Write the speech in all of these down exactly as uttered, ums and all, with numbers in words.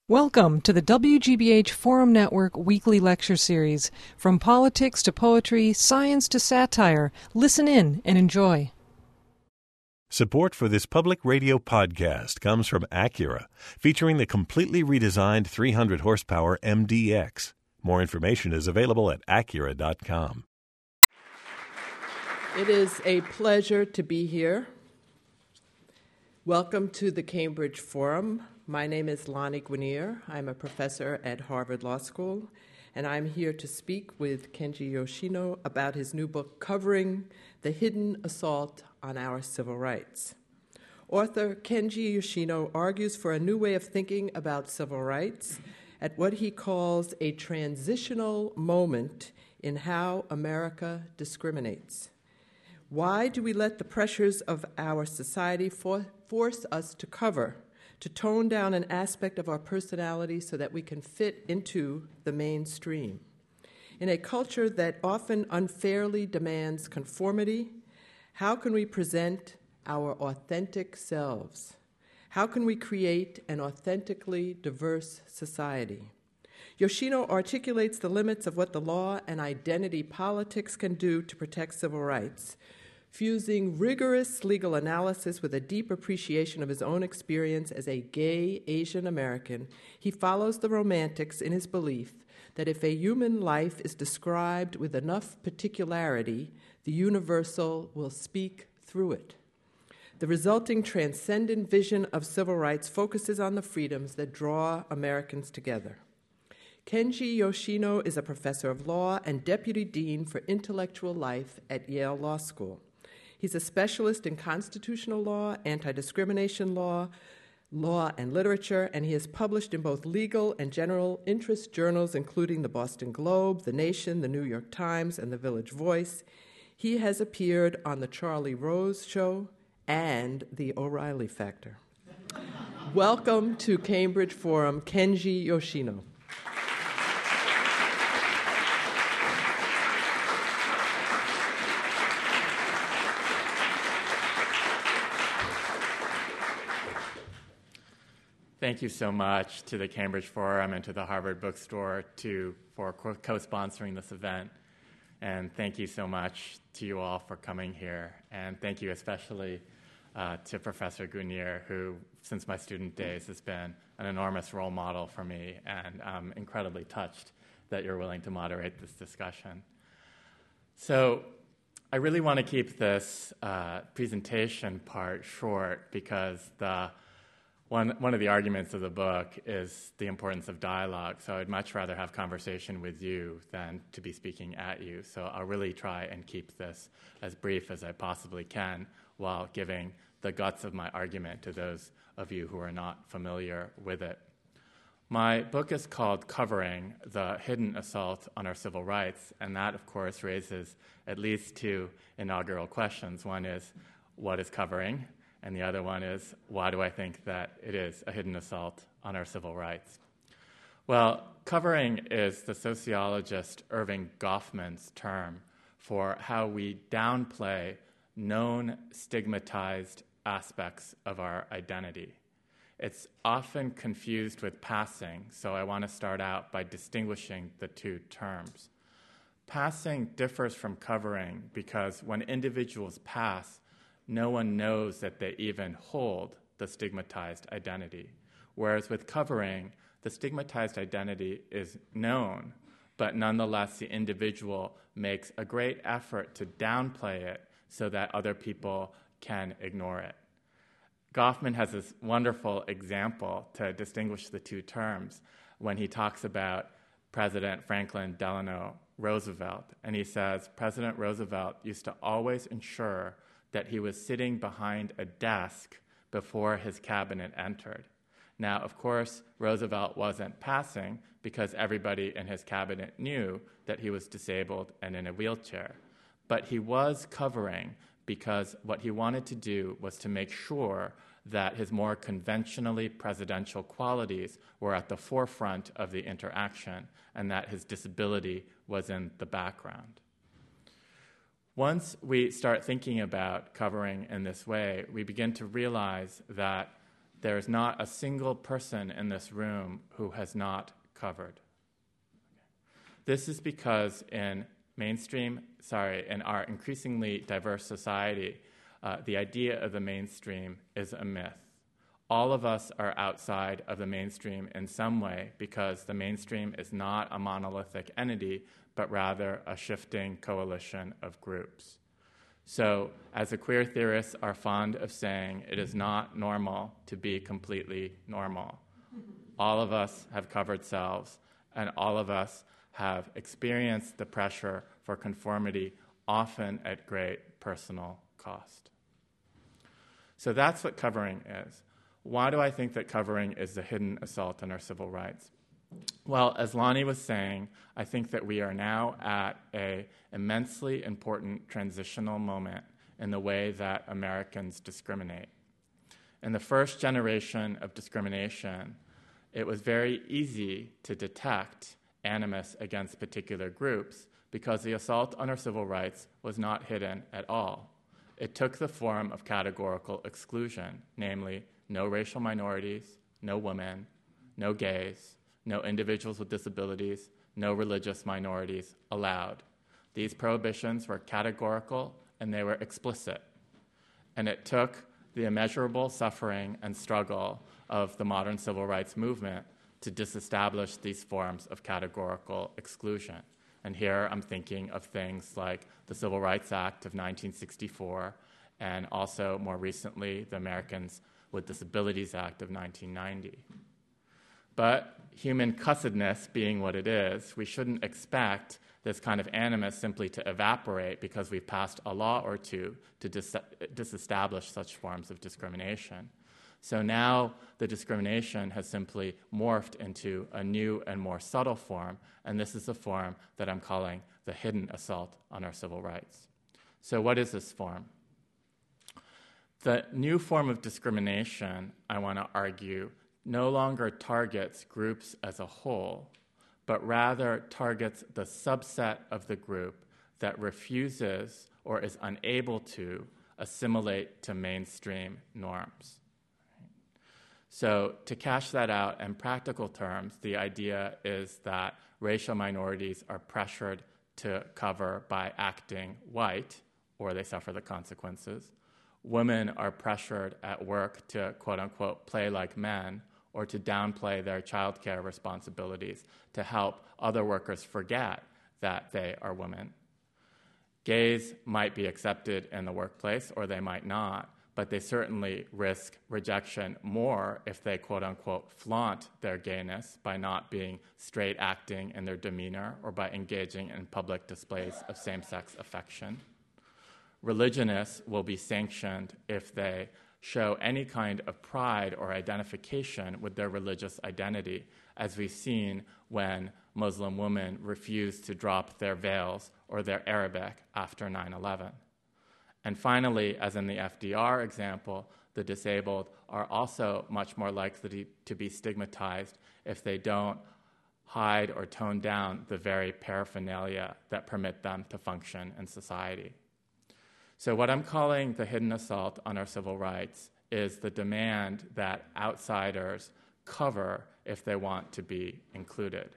Welcome to the W G B H Forum Network weekly lecture series. From politics to poetry, science to satire, listen in and enjoy. Support for this public radio podcast comes from Acura, featuring the completely redesigned three hundred horsepower M D X. More information is available at acura dot com. It is a pleasure to be here. Welcome to the Cambridge Forum. My name is Lani Guinier. I'm a professor at Harvard Law School, and I'm here to speak with Kenji Yoshino about his new book, Covering the Hidden Assault on Our Civil Rights. Author Kenji Yoshino argues for a new way of thinking about civil rights at what he calls a transitional moment in how America discriminates. Why do we let the pressures of our society for- force us to cover, to tone down an aspect of our personality so that we can fit into the mainstream? In a culture that often unfairly demands conformity, how can we present our authentic selves? How can we create an authentically diverse society? Yoshino articulates the limits of what the law and identity politics can do to protect civil rights, fusing rigorous legal analysis with a deep appreciation of his own experience as a gay Asian American. He follows the Romantics in his belief that if a human life is described with enough particularity, the universal will speak through it. The resulting transcendent vision of civil rights focuses on the freedoms that draw Americans together. Kenji Yoshino is a professor of law and deputy dean for intellectual life at Yale Law School. He's a specialist in constitutional law, anti-discrimination law, law and literature, and he has published in both legal and general interest journals, including the Boston Globe, The Nation, The New York Times, and The Village Voice. He has appeared on The Charlie Rose Show and The O'Reilly Factor. Welcome to Cambridge Forum, Kenji Yoshino. Thank you so much to the Cambridge Forum and to the Harvard Bookstore to, for co-sponsoring this event. And thank you so much to you all for coming here. And thank you especially uh, to Professor Guinier, who, since my student days, has been an enormous role model for me. And I'm incredibly touched that you're willing to moderate this discussion. So I really want to keep this uh, presentation part short because the One, one of the arguments of the book is the importance of dialogue, so I'd much rather have conversation with you than to be speaking at you. So I'll really try and keep this as brief as I possibly can while giving the guts of my argument to those of you who are not familiar with it. My book is called Covering the Hidden Assault on Our Civil Rights, and that, of course, raises at least two inaugural questions. One is, what is covering? And the other one is, why do I think that it is a hidden assault on our civil rights? Well, covering is the sociologist Erving Goffman's term for how we downplay known stigmatized aspects of our identity. It's often confused with passing, so I want to start out by distinguishing the two terms. Passing differs from covering because when individuals pass, no one knows that they even hold the stigmatized identity. Whereas with covering, the stigmatized identity is known, but nonetheless the individual makes a great effort to downplay it so that other people can ignore it. Goffman has this wonderful example to distinguish the two terms when he talks about President Franklin Delano Roosevelt. And he says, President Roosevelt used to always ensure that he was sitting behind a desk before his cabinet entered. Now, of course, Roosevelt wasn't passing because everybody in his cabinet knew that he was disabled and in a wheelchair. But he was covering because what he wanted to do was to make sure that his more conventionally presidential qualities were at the forefront of the interaction and that his disability was in the background. Once we start thinking about covering in this way, we begin to realize that there is not a single person in this room who has not covered. This is because in mainstream, sorry, in our increasingly diverse society, uh, the idea of the mainstream is a myth. All of us are outside of the mainstream in some way because the mainstream is not a monolithic entity, but rather a shifting coalition of groups. So, as the queer theorists are fond of saying, it is not normal to be completely normal. All of us have covered selves, and all of us have experienced the pressure for conformity, often at great personal cost. So that's what covering is. Why do I think that covering is the hidden assault on our civil rights? Well, as Lonnie was saying, I think that we are now at an immensely important transitional moment in the way that Americans discriminate. In the first generation of discrimination, it was very easy to detect animus against particular groups because the assault on our civil rights was not hidden at all. It took the form of categorical exclusion, namely no racial minorities, no women, no gays, no individuals with disabilities, no religious minorities allowed. These prohibitions were categorical and they were explicit. And it took the immeasurable suffering and struggle of the modern civil rights movement to disestablish these forms of categorical exclusion. And here I'm thinking of things like the Civil Rights Act of nineteen sixty-four and also more recently the Americans with Disabilities Act of nineteen ninety. But human cussedness being what it is, we shouldn't expect this kind of animus simply to evaporate because we've passed a law or two to dis- disestablish such forms of discrimination. So now the discrimination has simply morphed into a new and more subtle form, and this is the form that I'm calling the hidden assault on our civil rights. So what is this form? The new form of discrimination, I want to argue, no longer targets groups as a whole, but rather targets the subset of the group that refuses or is unable to assimilate to mainstream norms. So to cash that out in practical terms, the idea is that racial minorities are pressured to cover by acting white, or they suffer the consequences. Women are pressured at work to, quote unquote, play like men, or to downplay their childcare responsibilities to help other workers forget that they are women. Gays might be accepted in the workplace, or they might not, but they certainly risk rejection more if they, quote unquote, flaunt their gayness by not being straight acting in their demeanor or by engaging in public displays of same-sex affection. Religionists will be sanctioned if they show any kind of pride or identification with their religious identity, as we've seen when Muslim women refused to drop their veils or their Arabic after nine eleven. And finally, as in the F D R example, the disabled are also much more likely to be stigmatized if they don't hide or tone down the very paraphernalia that permit them to function in society. So what I'm calling the hidden assault on our civil rights is the demand that outsiders cover if they want to be included.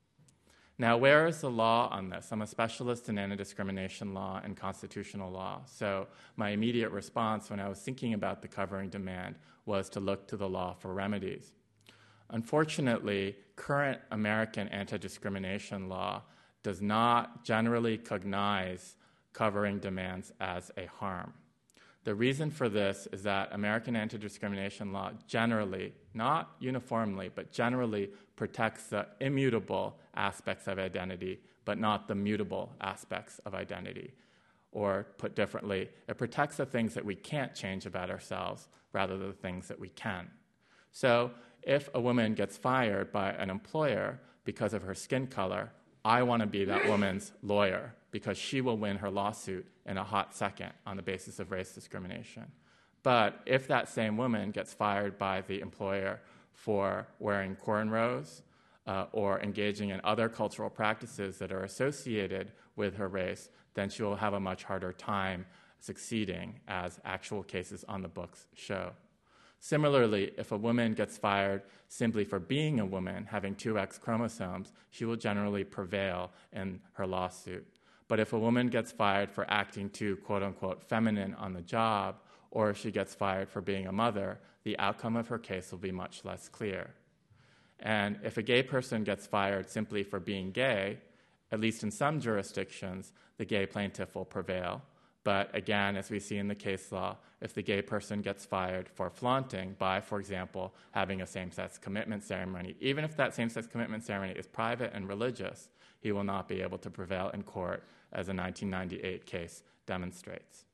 Now, where is the law on this? I'm a specialist in anti-discrimination law and constitutional law, so my immediate response when I was thinking about the covering demand was to look to the law for remedies. Unfortunately, current American anti-discrimination law does not generally cognize covering demands as a harm. The reason for this is that American anti-discrimination law generally, not uniformly, but generally protects the immutable aspects of identity, but not the mutable aspects of identity. Or put differently, it protects the things that we can't change about ourselves rather than the things that we can. So if a woman gets fired by an employer because of her skin color, I want to be that woman's lawyer because she will win her lawsuit in a hot second on the basis of race discrimination. But if that same woman gets fired by the employer for wearing cornrows uh, or engaging in other cultural practices that are associated with her race, then she will have a much harder time succeeding, as actual cases on the books show. Similarly, if a woman gets fired simply for being a woman, having two X chromosomes, she will generally prevail in her lawsuit. But if a woman gets fired for acting too, quote-unquote, feminine on the job, or if she gets fired for being a mother, the outcome of her case will be much less clear. And if a gay person gets fired simply for being gay, at least in some jurisdictions, the gay plaintiff will prevail. But again, as we see in the case law, if the gay person gets fired for flaunting by, for example, having a same-sex commitment ceremony, even if that same-sex commitment ceremony is private and religious, he will not be able to prevail in court, as a nineteen ninety-eight case demonstrates.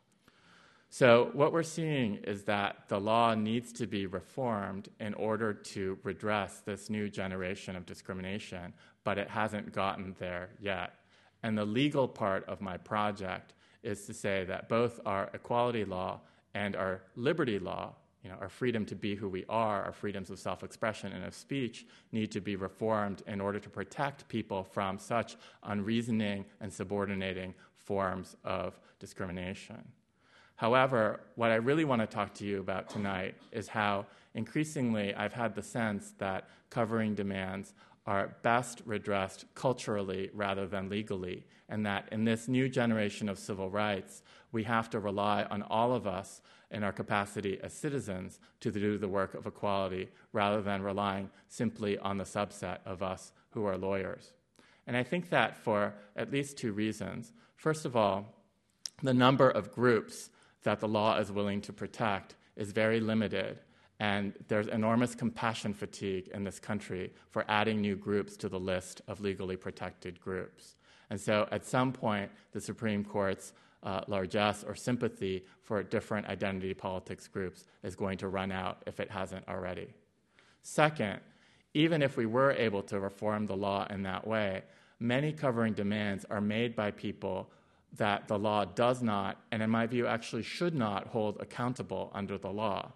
So what we're seeing is that the law needs to be reformed in order to redress this new generation of discrimination, but it hasn't gotten there yet. And the legal part of my project is to say that both our equality law and our liberty law, you know, our freedom to be who we are, our freedoms of self-expression and of speech, need to be reformed in order to protect people from such unreasoning and subordinating forms of discrimination. However, what I really want to talk to you about tonight is how increasingly I've had the sense that covering demands are best redressed culturally rather than legally, and that in this new generation of civil rights, we have to rely on all of us in our capacity as citizens to do the work of equality rather than relying simply on the subset of us who are lawyers. And I think that for at least two reasons. First of all, the number of groups that the law is willing to protect is very limited, and there's enormous compassion fatigue in this country for adding new groups to the list of legally protected groups. And so at some point, the Supreme Court's uh, largesse or sympathy for different identity politics groups is going to run out if it hasn't already. Second, even if we were able to reform the law in that way, many covering demands are made by people that the law does not, and in my view actually should not, hold accountable under the law.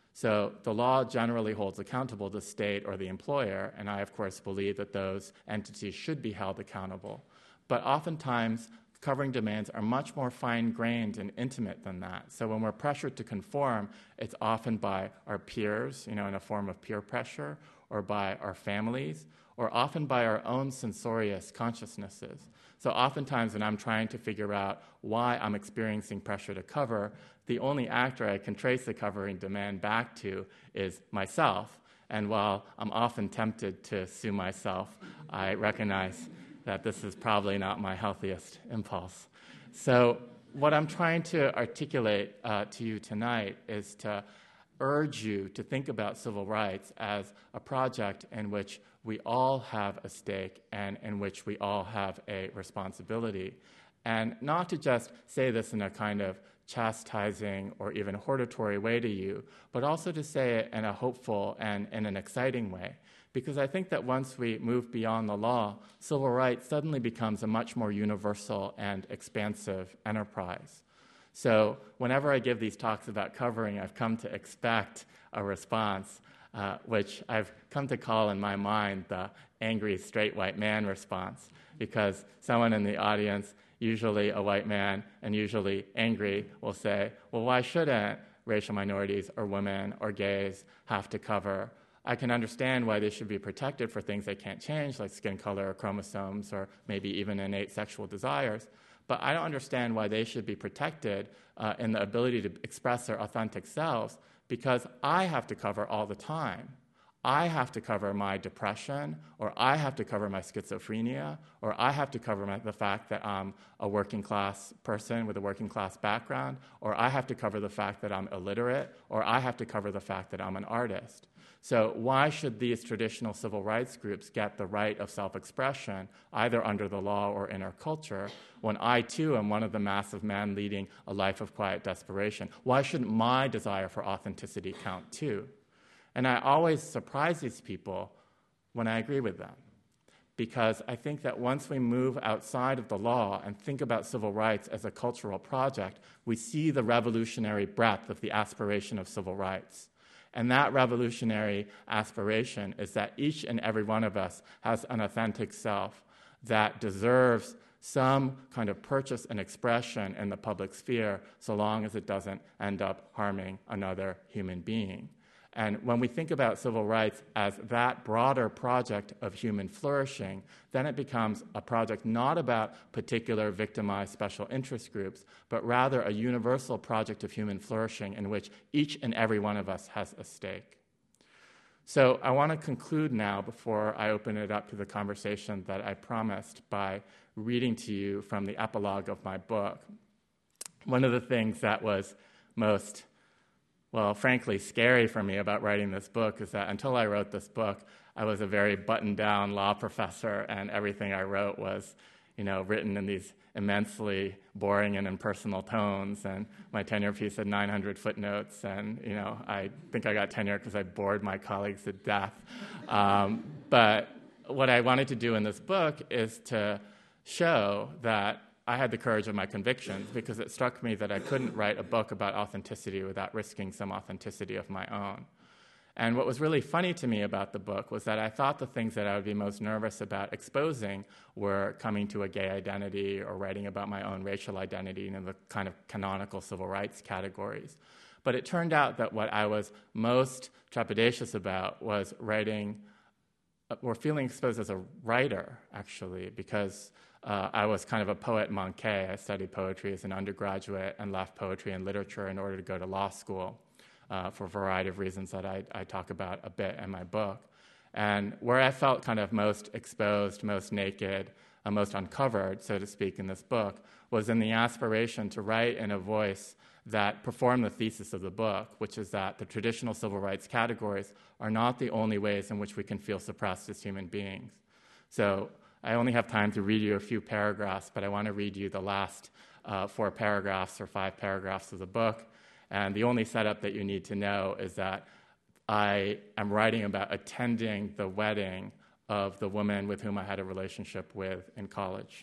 So the law generally holds accountable the state or the employer, and I, of course, believe that those entities should be held accountable. But oftentimes, covering demands are much more fine-grained and intimate than that. So when we're pressured to conform, it's often by our peers, you know, in a form of peer pressure, or by our families, or often by our own censorious consciousnesses. So oftentimes when I'm trying to figure out why I'm experiencing pressure to cover, the only actor I can trace the covering demand back to is myself. And while I'm often tempted to sue myself, I recognize that this is probably not my healthiest impulse. So what I'm trying to articulate uh, to you tonight is to urge you to think about civil rights as a project in which we all have a stake and in which we all have a responsibility. And not to just say this in a kind of chastising or even hortatory way to you, but also to say it in a hopeful and in an exciting way. Because I think that once we move beyond the law, civil rights suddenly becomes a much more universal and expansive enterprise. So whenever I give these talks about covering, I've come to expect a response, uh, which I've come to call in my mind the angry straight white man response, because someone in the audience, usually a white man and usually angry, will say, well, why shouldn't racial minorities or women or gays have to cover? I can understand why they should be protected for things they can't change, like skin color or chromosomes or maybe even innate sexual desires. But I don't understand why they should be protected uh, in the ability to express their authentic selves, because I have to cover all the time. I have to cover my depression, or I have to cover my schizophrenia, or I have to cover my, the fact that I'm a working class person with a working class background, or I have to cover the fact that I'm illiterate, or I have to cover the fact that I'm an artist. So why should these traditional civil rights groups get the right of self-expression, either under the law or in our culture, when I, too, am one of the massive men leading a life of quiet desperation? Why shouldn't my desire for authenticity count, too? And I always surprise these people when I agree with them, because I think that once we move outside of the law and think about civil rights as a cultural project, we see the revolutionary breadth of the aspiration of civil rights. And that revolutionary aspiration is that each and every one of us has an authentic self that deserves some kind of purchase and expression in the public sphere, so long as it doesn't end up harming another human being. And when we think about civil rights as that broader project of human flourishing, then it becomes a project not about particular victimized special interest groups, but rather a universal project of human flourishing in which each and every one of us has a stake. So I want to conclude now, before I open it up to the conversation that I promised, by reading to you from the epilogue of my book. One of the things that was most, well, frankly, scary for me about writing this book is that until I wrote this book, I was a very buttoned-down law professor, and everything I wrote was, you know, written in these immensely boring and impersonal tones, and my tenure piece had nine hundred footnotes, and, you know, I think I got tenure because I bored my colleagues to death. Um, but what I wanted to do in this book is to show that I had the courage of my convictions, because it struck me that I couldn't write a book about authenticity without risking some authenticity of my own. And what was really funny to me about the book was that I thought the things that I would be most nervous about exposing were coming to a gay identity or writing about my own racial identity in the kind of canonical civil rights categories. But it turned out that what I was most trepidatious about was writing, or feeling exposed as a writer, actually, because uh, I was kind of a poet manqué. I studied poetry as an undergraduate and left poetry and literature in order to go to law school. Uh, for a variety of reasons that I, I talk about a bit in my book. And where I felt kind of most exposed, most naked, uh, most uncovered, so to speak, in this book, was in the aspiration to write in a voice that performed the thesis of the book, which is that the traditional civil rights categories are not the only ways in which we can feel suppressed as human beings. So I only have time to read you a few paragraphs, but I want to read you the last uh, four paragraphs or five paragraphs of the book. And the only setup that you need to know is that I am writing about attending the wedding of the woman with whom I had a relationship with in college.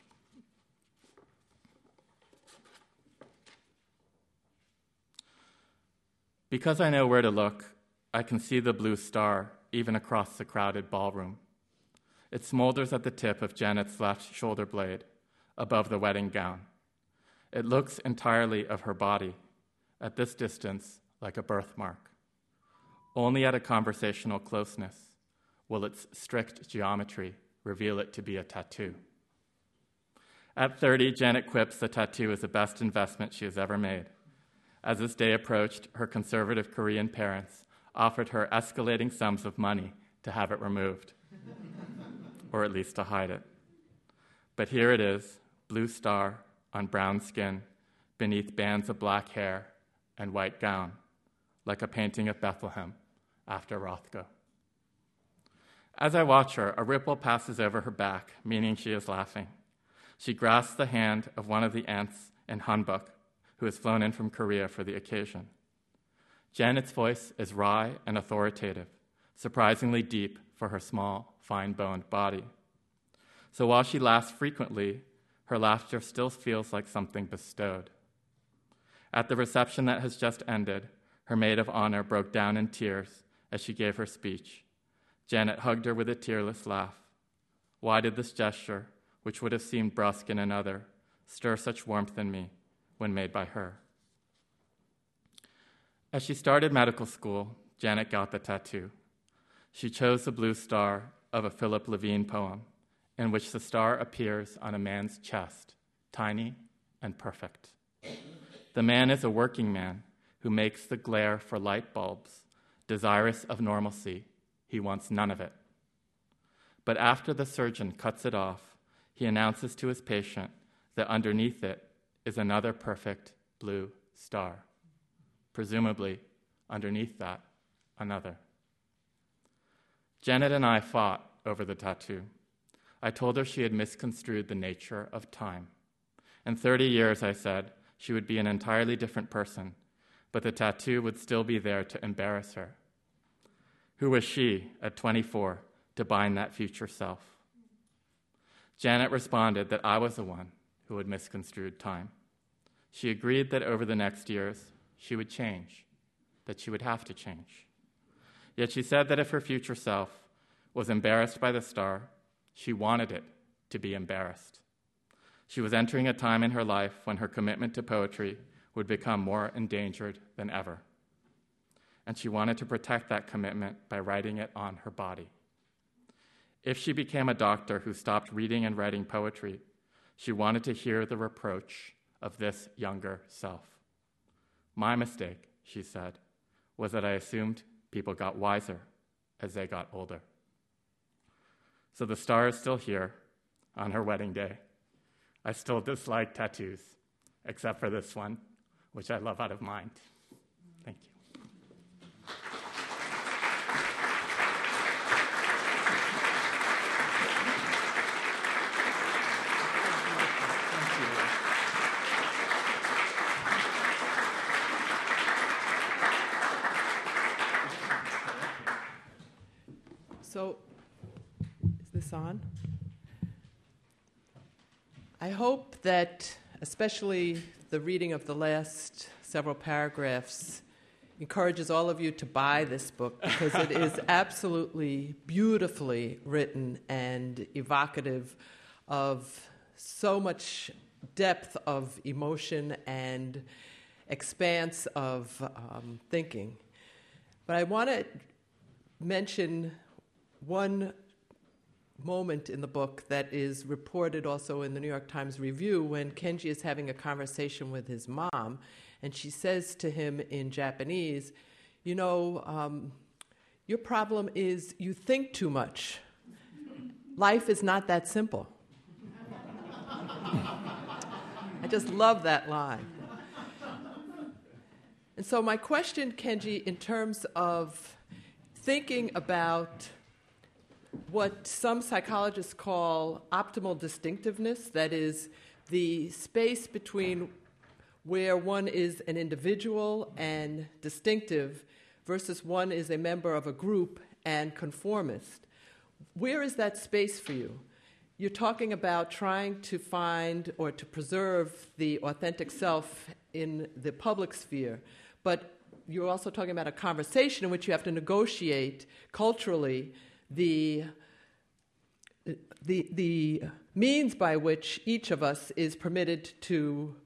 Because I know where to look, I can see the blue star even across the crowded ballroom. It smolders at the tip of Janet's left shoulder blade, above the wedding gown. It looks entirely of her body, at this distance, like a birthmark. Only at a conversational closeness will its strict geometry reveal it to be a tattoo. At thirty, Janet quips the tattoo is the best investment she has ever made. As this day approached, her conservative Korean parents offered her escalating sums of money to have it removed, or at least to hide it. But here it is, blue star on brown skin, beneath bands of black hair and white gown, like a painting of Bethlehem after Rothko. As I watch her, a ripple passes over her back, meaning she is laughing. She grasps the hand of one of the aunts in Hanbuk, who has flown in from Korea for the occasion. Janet's voice is wry and authoritative, surprisingly deep for her small, fine-boned body. So while she laughs frequently, her laughter still feels like something bestowed. At the reception that has just ended, her maid of honor broke down in tears as she gave her speech. Janet hugged her with a tearless laugh. Why did this gesture, which would have seemed brusque in another, stir such warmth in me when made by her? As she started medical school, Janet got the tattoo. She chose the blue star of a Philip Levine poem, in which the star appears on a man's chest, tiny and perfect. The man is a working man who makes the glare for light bulbs, desirous of normalcy. He wants none of it. But after the surgeon cuts it off, he announces to his patient that underneath it is another perfect blue star. Presumably, underneath that, another. Janet and I fought over the tattoo. I told her she had misconstrued the nature of time. In thirty years, I said, she would be an entirely different person, but the tattoo would still be there to embarrass her. Who was she, at twenty-four, to bind that future self? Janet responded that I was the one who had misconstrued time. She agreed that over the next years, she would change, that she would have to change. Yet she said that if her future self was embarrassed by the star, she wanted it to be embarrassed. She was entering a time in her life when her commitment to poetry would become more endangered than ever. And she wanted to protect that commitment by writing it on her body. If she became a doctor who stopped reading and writing poetry, she wanted to hear the reproach of this younger self. My mistake, she said, was that I assumed people got wiser as they got older. So the star is still here on her wedding day. I still dislike tattoos, except for this one, which I love out of mind. Thank you. So, is this on? I hope that, especially the reading of the last several paragraphs, encourages all of you to buy this book, because it is absolutely beautifully written and evocative of so much depth of emotion and expanse of um, thinking. But I want to mention one moment in the book that is reported also in the New York Times Review, when Kenji is having a conversation with his mom, and she says to him in Japanese, you know, um, your problem is you think too much. Life is not that simple. I just love that line. And so my question, Kenji, in terms of thinking about what some psychologists call optimal distinctiveness, that is, the space between where one is an individual and distinctive versus one is a member of a group and conformist. Where is that space for you? You're talking about trying to find or to preserve the authentic self in the public sphere, but you're also talking about a conversation in which you have to negotiate culturally the, the, the means by which each of us is permitted to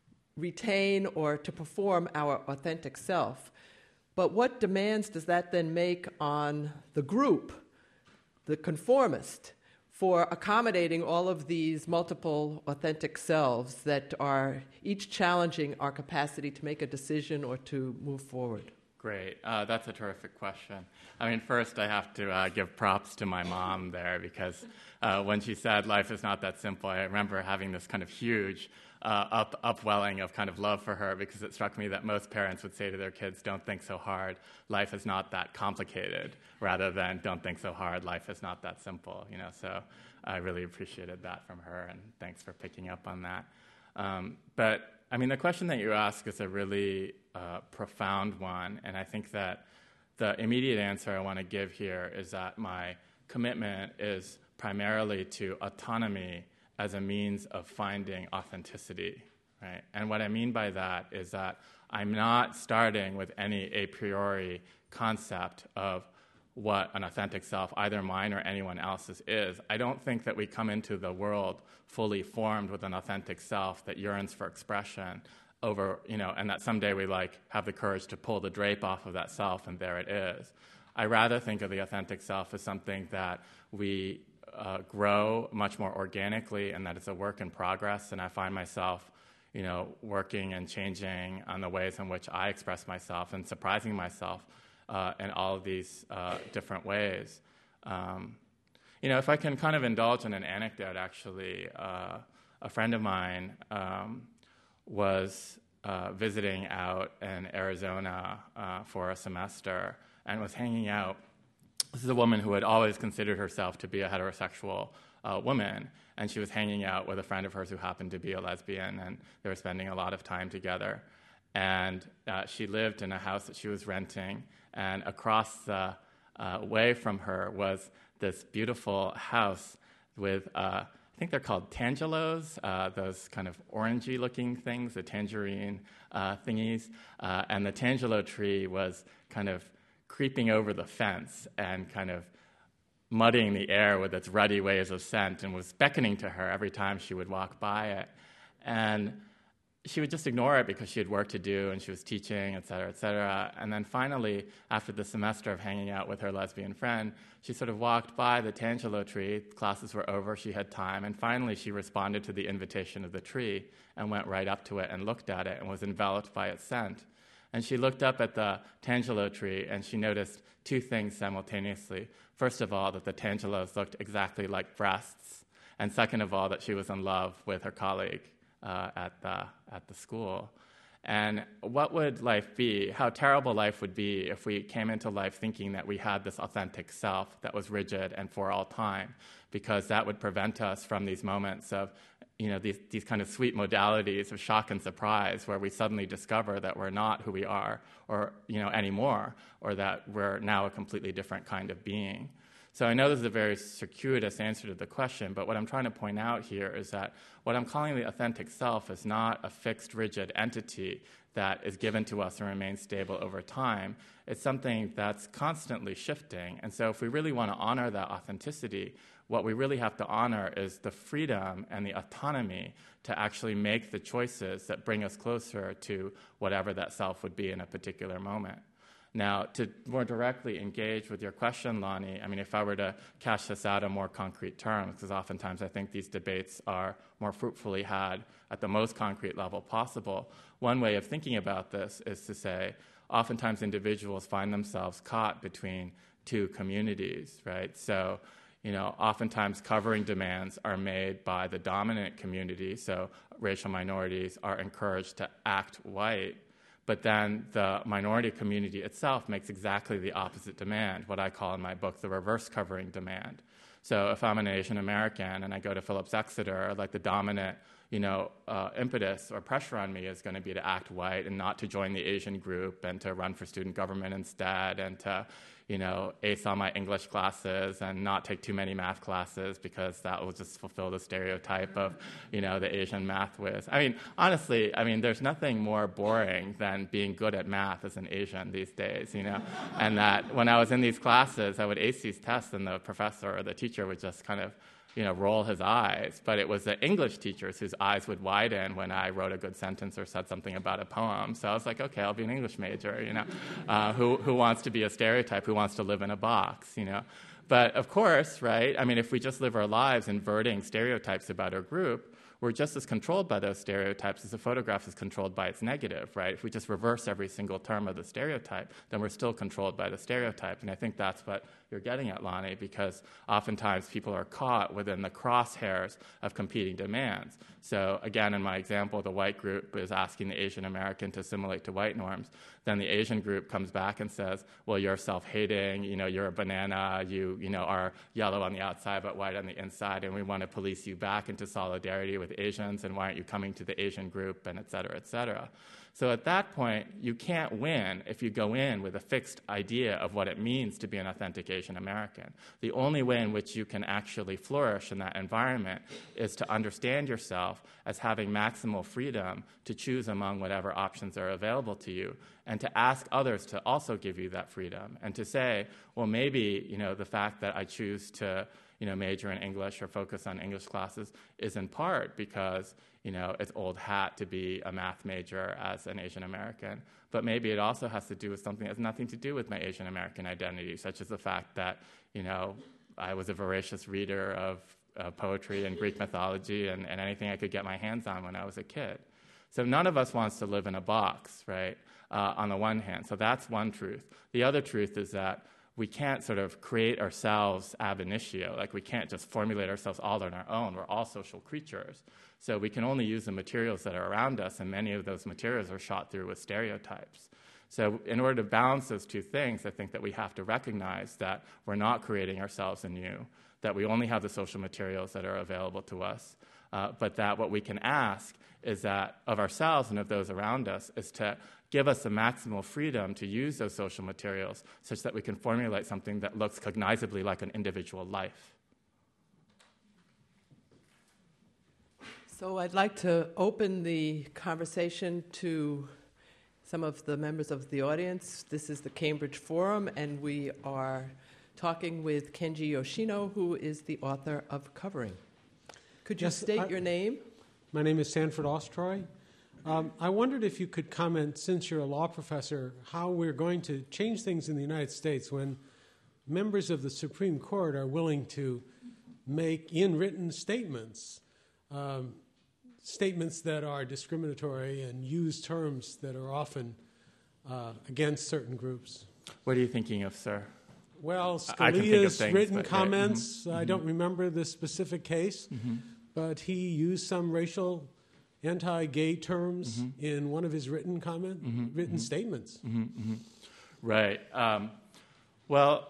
retain or to perform our authentic self. But what demands does that then make on the group, the conformist, for accommodating all of these multiple authentic selves that are each challenging our capacity to make a decision or to move forward? Great. Uh, that's a terrific question. I mean, first I have to uh, give props to my mom there, because uh, when she said life is not that simple, I remember having this kind of huge uh, up upwelling of kind of love for her, because it struck me that most parents would say to their kids, don't think so hard, life is not that complicated, rather than don't think so hard, life is not that simple. You know, so I really appreciated that from her, and thanks for picking up on that. Um, but I mean, the question that you ask is a really uh, profound one, and I think that the immediate answer I want to give here is that my commitment is primarily to autonomy as a means of finding authenticity, right? And what I mean by that is that I'm not starting with any a priori concept of what an authentic self, either mine or anyone else's, is. I don't think that we come into the world fully formed with an authentic self that yearns for expression over, you know, and that someday we like have the courage to pull the drape off of that self and there it is. I rather think of the authentic self as something that we uh, grow much more organically, and that it's a work in progress, and I find myself, you know, working and changing on the ways in which I express myself and surprising myself Uh, in all of these uh, different ways. Um, you know, if I can kind of indulge in an anecdote, actually, uh, a friend of mine um, was uh, visiting out in Arizona uh, for a semester and was hanging out. This is a woman who had always considered herself to be a heterosexual uh, woman, and she was hanging out with a friend of hers who happened to be a lesbian, and they were spending a lot of time together. And uh, she lived in a house that she was renting, and across the uh, way from her was this beautiful house with, uh, I think they're called tangelos, uh, those kind of orangey-looking things, the tangerine uh, thingies. Uh, and the tangelo tree was kind of creeping over the fence and kind of muddying the air with its ruddy waves of scent and was beckoning to her every time she would walk by it. And she would just ignore it because she had work to do and she was teaching, et cetera, et cetera. And then finally, after the semester of hanging out with her lesbian friend, she sort of walked by the tangelo tree. Classes were over, she had time, and finally she responded to the invitation of the tree and went right up to it and looked at it and was enveloped by its scent. And she looked up at the tangelo tree and she noticed two things simultaneously. First of all, that the tangelos looked exactly like breasts, and second of all, that she was in love with her colleague uh, at the at the school. And what would life be? How terrible life would be if we came into life thinking that we had this authentic self that was rigid and for all time, because that would prevent us from these moments of, you know, these, these kind of sweet modalities of shock and surprise where we suddenly discover that we're not who we are or, you know, anymore, or that we're now a completely different kind of being. So I know this is a very circuitous answer to the question, but what I'm trying to point out here is that what I'm calling the authentic self is not a fixed, rigid entity that is given to us and remains stable over time. It's something that's constantly shifting. And so if we really want to honor that authenticity, what we really have to honor is the freedom and the autonomy to actually make the choices that bring us closer to whatever that self would be in a particular moment. Now, to more directly engage with your question, Lonnie, I mean, if I were to cash this out in more concrete terms, because oftentimes I think these debates are more fruitfully had at the most concrete level possible, one way of thinking about this is to say, oftentimes individuals find themselves caught between two communities, right? So, you know, oftentimes covering demands are made by the dominant community, so racial minorities are encouraged to act white. But then the minority community itself makes exactly the opposite demand, what I call in my book the reverse covering demand. So if I'm an Asian American and I go to Phillips Exeter, like the dominant, you know, uh, impetus or pressure on me is going to be to act white and not to join the Asian group and to run for student government instead and to, you know, ace all my English classes and not take too many math classes because that will just fulfill the stereotype of, you know, the Asian math whiz. I mean, honestly, I mean, there's nothing more boring than being good at math as an Asian these days, you know, and that when I was in these classes, I would ace these tests and the professor or the teacher would just kind of, you know, roll his eyes. But it was the English teachers whose eyes would widen when I wrote a good sentence or said something about a poem. So I was like, okay, I'll be an English major, you know. Uh, who, who wants to be a stereotype? Who wants to live in a box, you know? But of course, right, I mean, if we just live our lives inverting stereotypes about our group, we're just as controlled by those stereotypes as a photograph is controlled by its negative, right? If we just reverse every single term of the stereotype, then we're still controlled by the stereotype. And I think that's what you're getting at, Lonnie, because oftentimes people are caught within the crosshairs of competing demands. So again, in my example, the white group is asking the Asian American to assimilate to white norms. Then the Asian group comes back and says, well, you're self-hating, you know, you're a banana, you, you know, are yellow on the outside but white on the inside, and we want to police you back into solidarity with Asians, and why aren't you coming to the Asian group, and et cetera, et cetera. So at that point, you can't win if you go in with a fixed idea of what it means to be an authentic Asian American. The only way in which you can actually flourish in that environment is to understand yourself as having maximal freedom to choose among whatever options are available to you, and to ask others to also give you that freedom, and to say, well, maybe, you know, the fact that I choose to, you know, major in English or focus on English classes is in part because, you know, it's old hat to be a math major as an Asian American. But maybe it also has to do with something that has nothing to do with my Asian American identity, such as the fact that, you know, I was a voracious reader of uh, poetry and Greek mythology and, and anything I could get my hands on when I was a kid. So none of us wants to live in a box, right, uh, on the one hand. So that's one truth. The other truth is that we can't sort of create ourselves ab initio. Like, we can't just formulate ourselves all on our own. We're all social creatures. So we can only use the materials that are around us, and many of those materials are shot through with stereotypes. So in order to balance those two things, I think that we have to recognize that we're not creating ourselves anew, that we only have the social materials that are available to us, uh, but that what we can ask is that of ourselves and of those around us is to give us the maximal freedom to use those social materials such that we can formulate something that looks cognizably like an individual life. So I'd like to open the conversation to some of the members of the audience. This is the Cambridge Forum, and we are talking with Kenji Yoshino, who is the author of Covering. Could you Yes, state I, your name? My name is Sanford Ostroy. Um, I wondered if you could comment, since you're a law professor, how we're going to change things in the United States when members of the Supreme Court are willing to make in written statements, um, statements that are discriminatory and use terms that are often uh, against certain groups. What are you thinking of, sir? Well, I can think of Scalia's things, written but, right, comments, mhm, I mhm. don't remember the specific case, Mm-hmm. but he used some racial anti-gay terms Mm-hmm. in one of his written comment, Mhm, written mhm. statements. Mm-hmm, mm-hmm. Right. Um, well,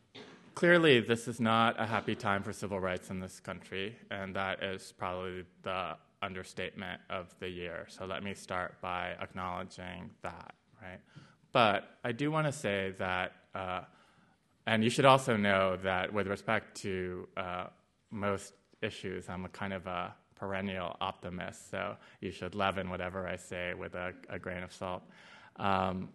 clearly this is not a happy time for civil rights in this country, and that is probably the understatement of the year. So let me start by acknowledging that, right? But I do want to say that, uh, and you should also know that with respect to uh, most issues, I'm a kind of a perennial optimist, so you should leaven whatever I say with a, a grain of salt. Um,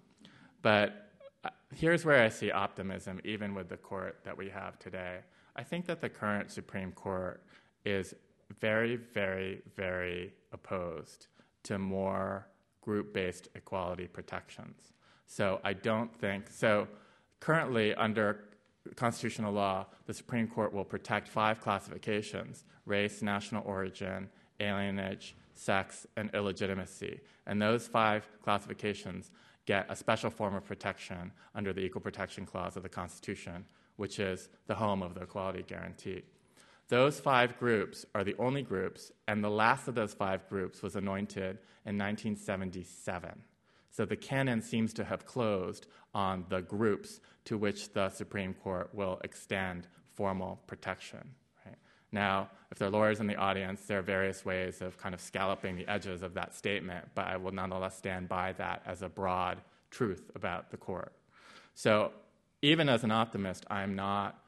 but uh, here's where I see optimism, even with the court that we have today. I think that the current Supreme Court is very, very, very opposed to more group-based equality protections. So I don't think, so currently under constitutional law, the Supreme Court will protect five classifications: race, national origin, alienage, sex, and illegitimacy. And those five classifications get a special form of protection under the Equal Protection Clause of the Constitution, which is the home of the Equality Guarantee. Those five groups are the only groups, and the last of those five groups was anointed in nineteen seventy-seven. So the canon seems to have closed on the groups to which the Supreme Court will extend formal protection. Right? Now, if there are lawyers in the audience, there are various ways of kind of scalloping the edges of that statement, but I will nonetheless stand by that as a broad truth about the court. So even as an optimist, I'm not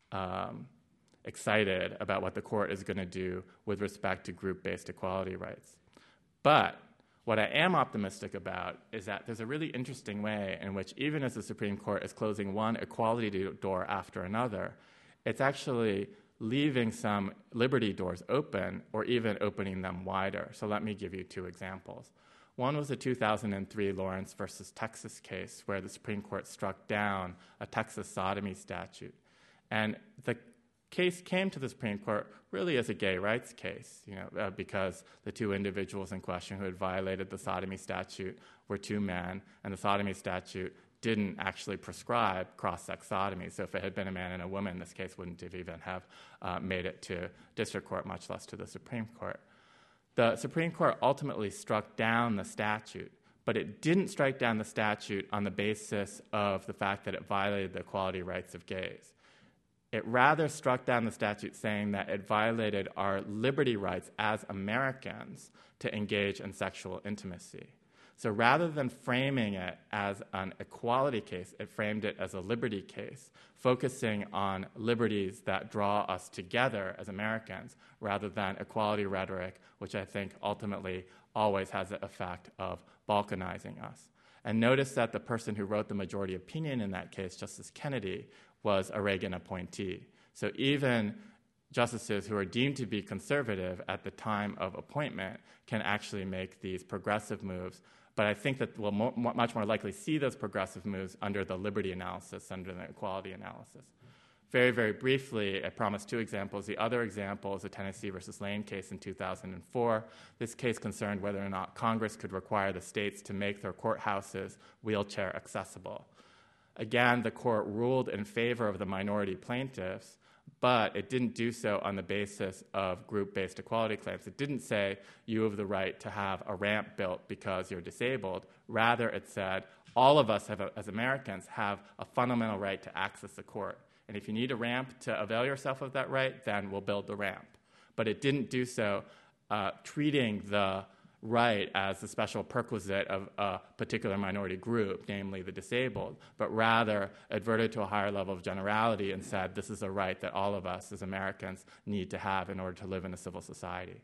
um, excited about what the court is going to do with respect to group-based equality rights. But what I am optimistic about is that there's a really interesting way in which, even as the Supreme Court is closing one equality door after another, it's actually leaving some liberty doors open or even opening them wider. So let me give you two examples. One was the two thousand three Lawrence versus Texas case, where the Supreme Court struck down a Texas sodomy statute. And the case came to the Supreme Court really as a gay rights case, you know, uh, because the two individuals in question who had violated the sodomy statute were two men, and the sodomy statute didn't actually prescribe cross-sex sodomy. So if it had been a man and a woman, this case wouldn't have even have uh, made it to district court, much less to the Supreme Court. The Supreme Court ultimately struck down the statute, but it didn't strike down the statute on the basis of the fact that it violated the equality rights of gays. It rather struck down the statute saying that it violated our liberty rights as Americans to engage in sexual intimacy. So rather than framing it as an equality case, it framed it as a liberty case, focusing on liberties that draw us together as Americans rather than equality rhetoric, which I think ultimately always has the effect of balkanizing us. And notice that the person who wrote the majority opinion in that case, Justice Kennedy, was a Reagan appointee. So even justices who are deemed to be conservative at the time of appointment can actually make these progressive moves. But I think that we'll mo- much more likely see those progressive moves under the liberty analysis, under the equality analysis. Very, very briefly, I promised two examples. The other example is the Tennessee versus Lane case in two thousand four. This case concerned whether or not Congress could require the states to make their courthouses wheelchair accessible. Again, the court ruled in favor of the minority plaintiffs, but it didn't do so on the basis of group-based equality claims. It didn't say you have the right to have a ramp built because you're disabled. Rather, it said all of us have, as Americans have a fundamental right to access the court. And if you need a ramp to avail yourself of that right, then we'll build the ramp. But it didn't do so uh, treating the right as the special perquisite of a particular minority group, namely the disabled, but rather adverted to a higher level of generality and said this is a right that all of us as Americans need to have in order to live in a civil society.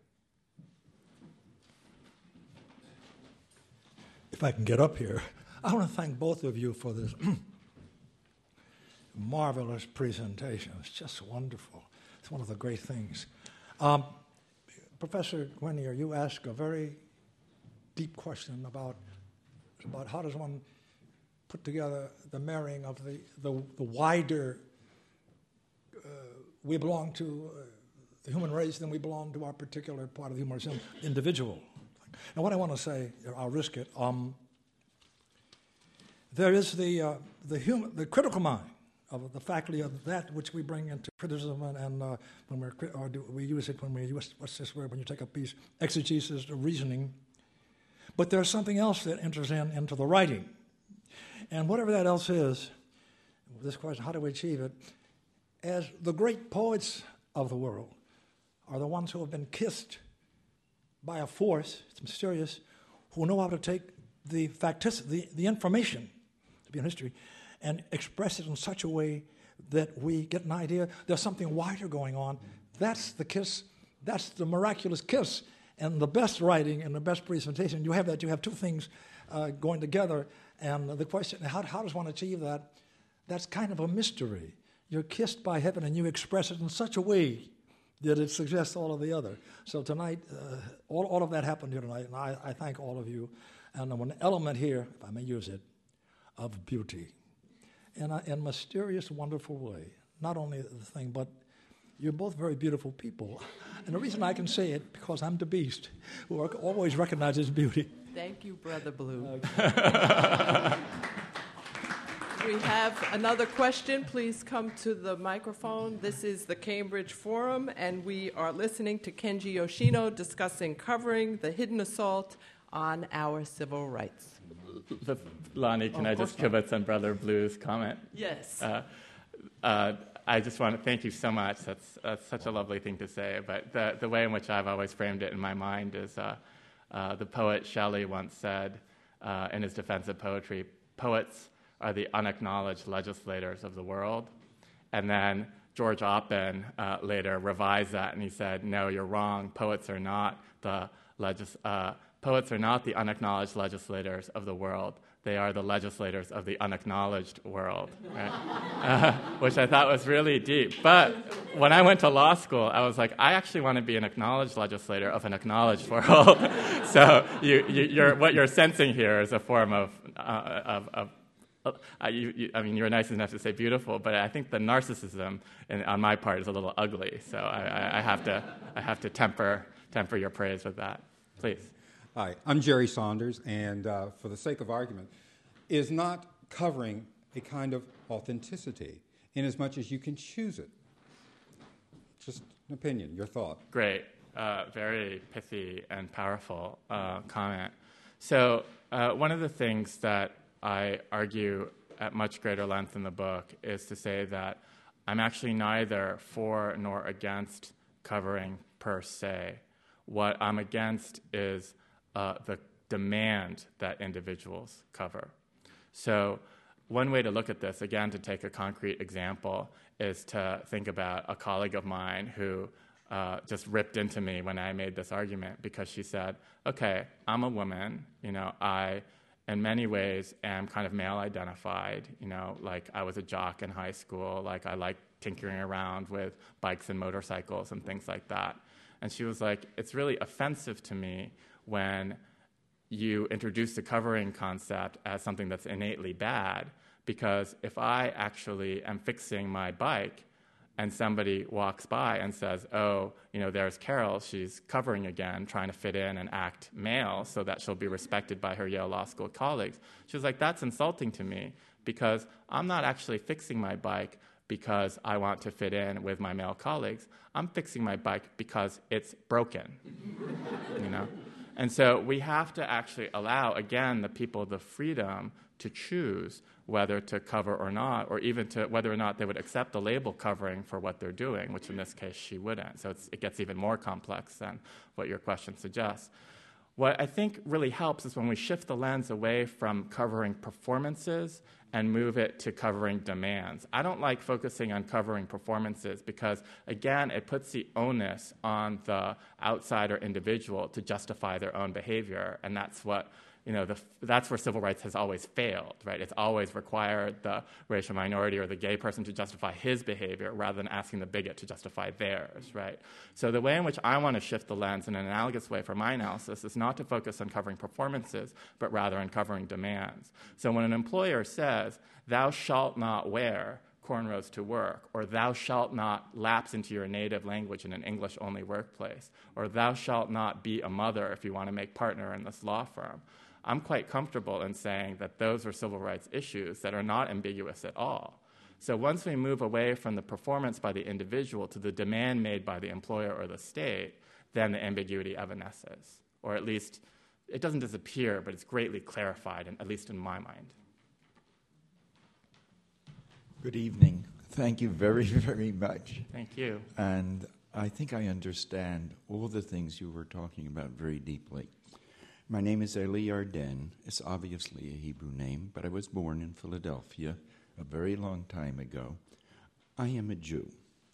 If I can get up here, I want to thank both of you for this marvelous presentation. It's just wonderful. It's one of the great things. Um, Professor Guinier, you asked a very deep question about, about how does one put together the marrying of the, the, the wider, uh, we belong to uh, the human race, then we belong to our particular part of the human race, individual. Now what I want to say, I'll risk it, um, there is the, uh, the, human, the critical mind of the faculty of that which we bring into criticism, and, and uh, when we're, or do, we use it when we use, what's this word, when you take a piece, exegesis, or reasoning. But there's something else that enters in into the writing. And whatever that else is, this question, how do we achieve it? As the great poets of the world are the ones who have been kissed by a force, it's mysterious, who know how to take the factic- the, the information, to be in history, and express it in such a way that we get an idea there's something wider going on. That's the kiss, that's the miraculous kiss. And the best writing and the best presentation, you have that, you have two things uh, going together. And the question, how, how does one achieve that? That's kind of a mystery. You're kissed by heaven and you express it in such a way that it suggests all of the other. So tonight, uh, all, all of that happened here tonight, and I, I thank all of you. And an element here, if I may use it, of beauty. In a in mysterious, wonderful way. Not only the thing, but you're both very beautiful people. And the reason I can say it, because I'm the beast, who always recognizes beauty. Thank you, Brother Blue. We have another question. Please come to the microphone. This is the Cambridge Forum, and we are listening to Kenji Yoshino discussing covering the hidden assault on our civil rights. Lonnie, can oh, I just kibitz on Brother Blue's comment? Yes. Uh, uh, I just want to thank you so much. That's, that's such a lovely thing to say. But the, the way in which I've always framed it in my mind is uh, uh, the poet Shelley once said uh, in his defense of poetry, poets are the unacknowledged legislators of the world. And then George Oppen uh, later revised that, and he said, no, you're wrong. Poets are not the legis- uh, Poets are not the unacknowledged legislators of the world. They are the legislators of the unacknowledged world, right? uh, which I thought was really deep. But when I went to law school, I was like, I actually want to be an acknowledged legislator of an acknowledged world. So you, you, you're, what you're sensing here is a form of, uh, of, of uh, you, you, I mean, you're nice enough to say beautiful, but I think the narcissism in, on my part is a little ugly. So I, I, I have to, I have to temper, temper your praise with that. Please. Hi, I'm Jerry Saunders, and uh, for the sake of argument, is not covering a kind of authenticity in as much as you can choose it. Just an opinion, your thought. Great. Uh, very pithy and powerful uh, comment. So uh, one of the things that I argue at much greater length in the book is to say that I'm actually neither for nor against covering per se. What I'm against is Uh, the demand that individuals cover. So one way to look at this, again, to take a concrete example, is to think about a colleague of mine who uh, just ripped into me when I made this argument because she said, okay, I'm a woman, you know, I, in many ways, am kind of male-identified, you know, like I was a jock in high school, like I like tinkering around with bikes and motorcycles and things like that. And she was like, it's really offensive to me when you introduce the covering concept as something that's innately bad, because if I actually am fixing my bike and somebody walks by and says, oh, you know, there's Carol, she's covering again, trying to fit in and act male so that she'll be respected by her Yale Law School colleagues. She was like, that's insulting to me because I'm not actually fixing my bike because I want to fit in with my male colleagues. I'm fixing my bike because it's broken, you know? And so we have to actually allow, again, the people the freedom to choose whether to cover or not, or even to whether or not they would accept the label covering for what they're doing, which in this case she wouldn't. So it's, it gets even more complex than what your question suggests. What I think really helps is when we shift the lens away from covering performances and move it to covering demands. I don't like focusing on covering performances because, again, it puts the onus on the outsider individual to justify their own behavior, and that's what you know, the, that's where civil rights has always failed, right? It's always required the racial minority or the gay person to justify his behavior rather than asking the bigot to justify theirs, right? So the way in which I want to shift the lens in an analogous way for my analysis is not to focus on covering performances, but rather on covering demands. So when an employer says, thou shalt not wear cornrows to work, or thou shalt not lapse into your native language in an English-only workplace, or thou shalt not be a mother if you want to make partner in this law firm, I'm quite comfortable in saying that those are civil rights issues that are not ambiguous at all. So once we move away from the performance by the individual to the demand made by the employer or the state, then the ambiguity evanesces, or at least it doesn't disappear, but it's greatly clarified, and at least in my mind. Good evening. Thank you very, very much. Thank you. And I think I understand all the things you were talking about very deeply. My name is Eli Arden. It's obviously a Hebrew name, but I was born in Philadelphia a very long time ago. I am a Jew.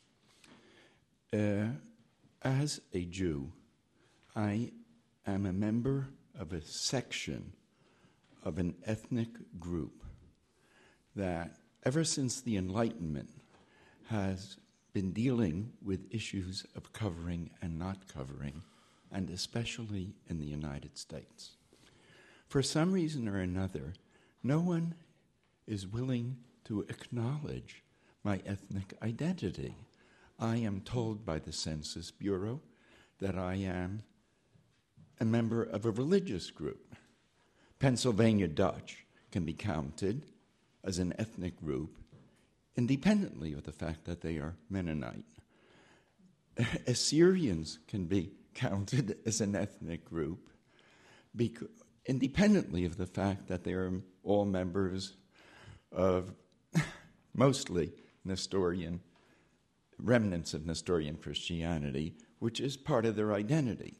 Uh, as a Jew, I am a member of a section of an ethnic group that ever since the Enlightenment has been dealing with issues of covering and not covering, and especially in the United States. For some reason or another, no one is willing to acknowledge my ethnic identity. I am told by the Census Bureau that I am a member of a religious group. Pennsylvania Dutch can be counted as an ethnic group independently of the fact that they are Mennonite. Assyrians can be counted as an ethnic group bec- independently of the fact that they are all members of mostly Nestorian, remnants of Nestorian Christianity, which is part of their identity.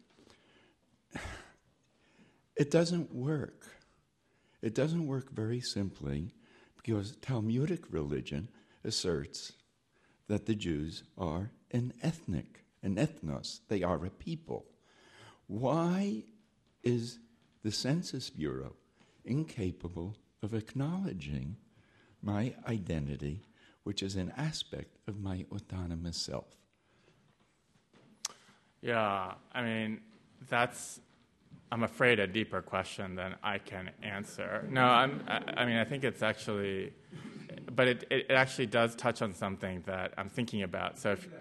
It doesn't work. It doesn't work very simply because Talmudic religion asserts that the Jews are an ethnic, an ethnos. They are a people. Why is the Census Bureau incapable of acknowledging my identity, which is an aspect of my autonomous self? Yeah, I mean, that's, I'm afraid, a deeper question than I can answer. No, I'm, I, I mean, I think it's actually, but it, it actually does touch on something that I'm thinking about. So if,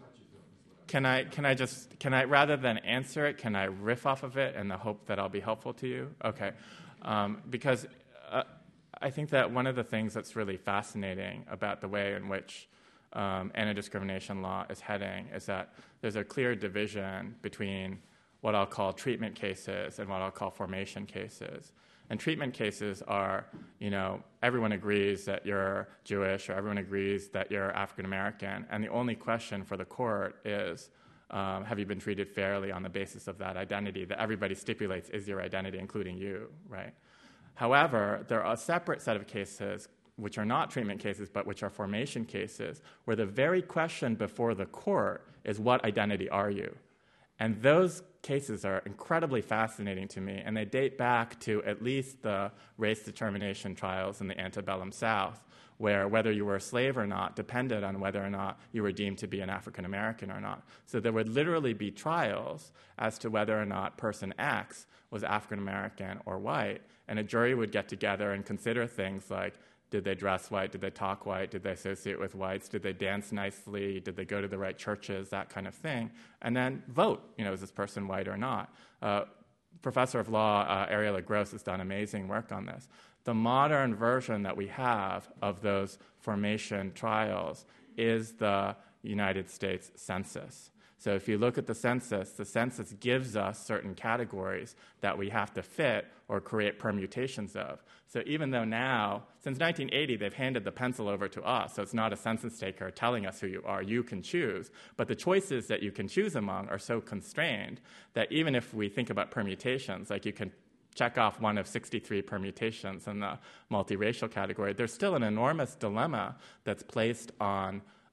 can I, can I just, can I, rather than answer it, can I riff off of it in the hope that I'll be helpful to you? Okay. Um, because uh, I think that one of the things that's really fascinating about the way in which um, anti-discrimination law is heading is that there's a clear division between what I'll call treatment cases and what I'll call formation cases. And treatment cases are, you know, everyone agrees that you're Jewish or everyone agrees that you're African American, and the only question for the court is, um, have you been treated fairly on the basis of that identity that everybody stipulates is your identity, including you, right? However, there are a separate set of cases which are not treatment cases, but which are formation cases, where the very question before the court is, what identity are you? And those cases are incredibly fascinating to me, and they date back to at least the race determination trials in the antebellum South, where whether you were a slave or not depended on whether or not you were deemed to be an African American or not. So there would literally be trials as to whether or not person X was African American or white, and a jury would get together and consider things like, did they dress white? Did they talk white? Did they associate with whites? Did they dance nicely? Did they go to the right churches? That kind of thing. And then vote, you know, is this person white or not? Uh, Professor of Law uh, Ariel LaGrosse has done amazing work on this. The modern version that we have of those formation trials is the United States Census. So if you look at the census, the census gives us certain categories that we have to fit or create permutations of. So even though now, since nineteen eighty, they've handed the pencil over to us, so it's not a census taker telling us who you are, you can choose. But the choices that you can choose among are so constrained that even if we think about permutations, like you can check off one of sixty-three permutations in the multiracial category, there's still an enormous dilemma that's placed on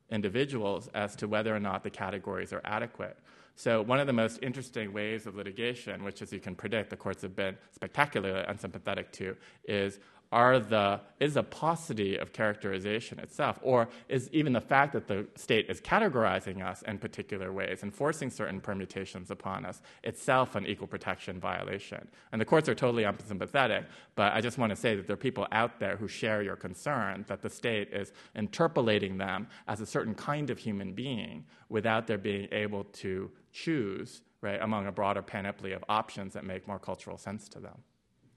individuals as to whether or not the categories are adequate. So one of the most interesting ways of litigation, which, as you can predict, the courts have been spectacularly unsympathetic to, is are the is a paucity of characterization itself, or is even the fact that the state is categorizing us in particular ways and forcing certain permutations upon us itself an equal protection violation. And the courts are totally unsympathetic, but I just want to say that there are people out there who share your concern that the state is interpolating them as a certain kind of human being without their being able to choose, right, among a broader panoply of options that make more cultural sense to them.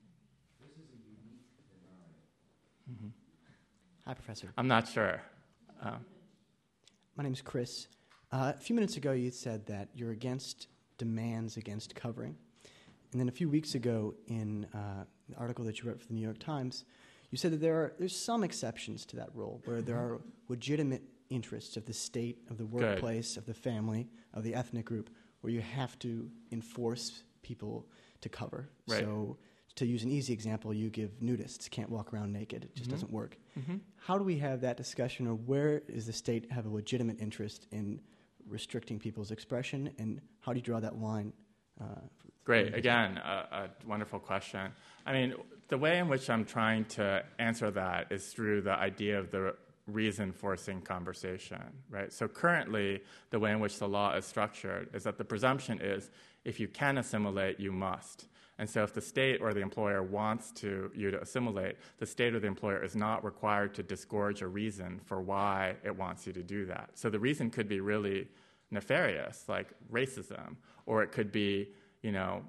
Mm-hmm. Hi, Professor. I'm not sure. Um, My name's Chris. Uh, a few minutes ago, you said that you're against demands against covering. And then a few weeks ago, in uh, the article that you wrote for the New York Times, you said that there are there's some exceptions to that rule, where there are legitimate interests of the state, of the workplace, Good. of the family, of the ethnic group, where you have to enforce people to cover. Right. So, to use an easy example, you give nudists can't walk around naked. It just mm-hmm. doesn't work. Mm-hmm. How do we have that discussion, or where does the state have a legitimate interest in restricting people's expression, and how do you draw that line? Uh, Great. Again, a, a wonderful question. I mean, the way in which I'm trying to answer that is through the idea of the reason-forcing conversation, right? So currently, the way in which the law is structured is that the presumption is if you can assimilate, you must. And so if the state or the employer wants to you to assimilate, the state or the employer is not required to disgorge a reason for why it wants you to do that. So the reason could be really nefarious, like racism, or it could be, you know,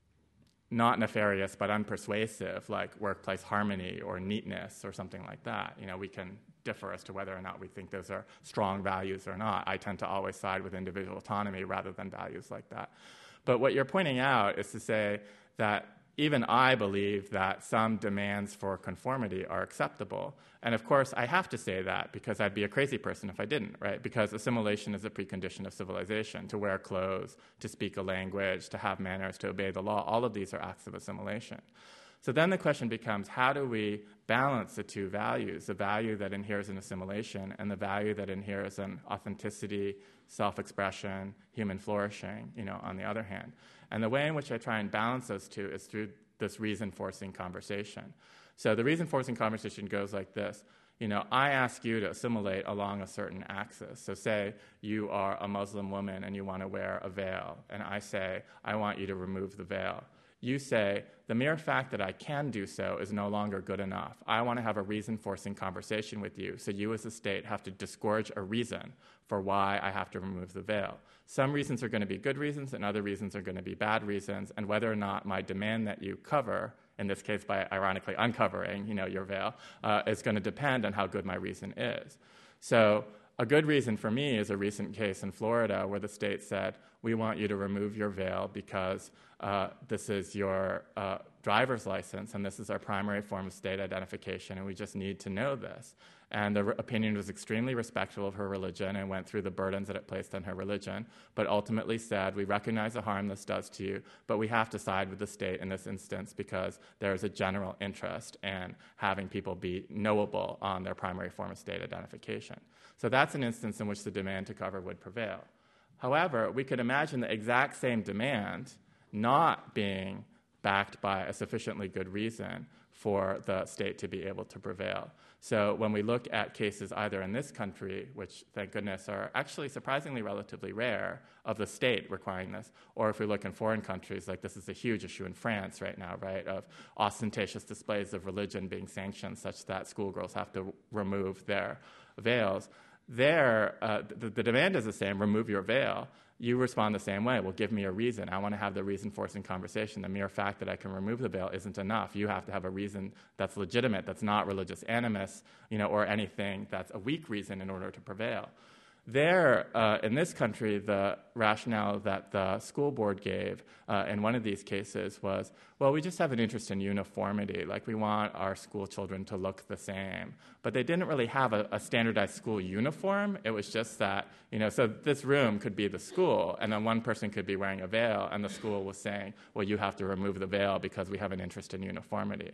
not nefarious but unpersuasive, like workplace harmony or neatness or something like that. You know, we can differ as to whether or not we think those are strong values or not. I tend to always side with individual autonomy rather than values like that. But what you're pointing out is to say that even I believe that some demands for conformity are acceptable. And of course, I have to say that because I'd be a crazy person if I didn't, right? Because assimilation is a precondition of civilization. To wear clothes, to speak a language, to have manners, to obey the law, all of these are acts of assimilation. So then the question becomes, how do we balance the two values, the value that inheres in assimilation and the value that inheres in authenticity, self-expression, human flourishing, you know, on the other hand? And the way in which I try and balance those two is through this reason-forcing conversation. So the reason-forcing conversation goes like this. You know, I ask you to assimilate along a certain axis. So say you are a Muslim woman and you want to wear a veil, and I say, I want you to remove the veil. You say, the mere fact that I can do so is no longer good enough. I want to have a reason-forcing conversation with you, so you as a state have to disgorge a reason for why I have to remove the veil. Some reasons are going to be good reasons, and other reasons are going to be bad reasons, and whether or not my demand that you cover, in this case by ironically uncovering, you know, your veil, uh, is going to depend on how good my reason is. So a good reason for me is a recent case in Florida where the state said, we want you to remove your veil because uh, this is your uh, driver's license and this is our primary form of state identification, and we just need to know this. And the re- opinion was extremely respectful of her religion and went through the burdens that it placed on her religion, but ultimately said, we recognize the harm this does to you, but we have to side with the state in this instance because there is a general interest in having people be knowable on their primary form of state identification. So that's an instance in which the demand to cover would prevail. However, we could imagine the exact same demand not being backed by a sufficiently good reason for the state to be able to prevail. So when we look at cases either in this country, which thank goodness are actually surprisingly relatively rare, of the state requiring this, or if we look in foreign countries, like this is a huge issue in France right now, right, of ostentatious displays of religion being sanctioned such that schoolgirls have to remove their veils. There, uh, the, the demand is the same, remove your veil. You respond the same way. Well, give me a reason. I want to have the reason-forcing conversation. The mere fact that I can remove the veil isn't enough. You have to have a reason that's legitimate, that's not religious animus, you know, or anything that's a weak reason in order to prevail. There, uh, in this country, the rationale that the school board gave uh, in one of these cases was, well, we just have an interest in uniformity. Like, we want our school children to look the same. But they didn't really have a, a standardized school uniform. It was just that, you know, so this room could be the school, and then one person could be wearing a veil, and the school was saying, well, you have to remove the veil because we have an interest in uniformity.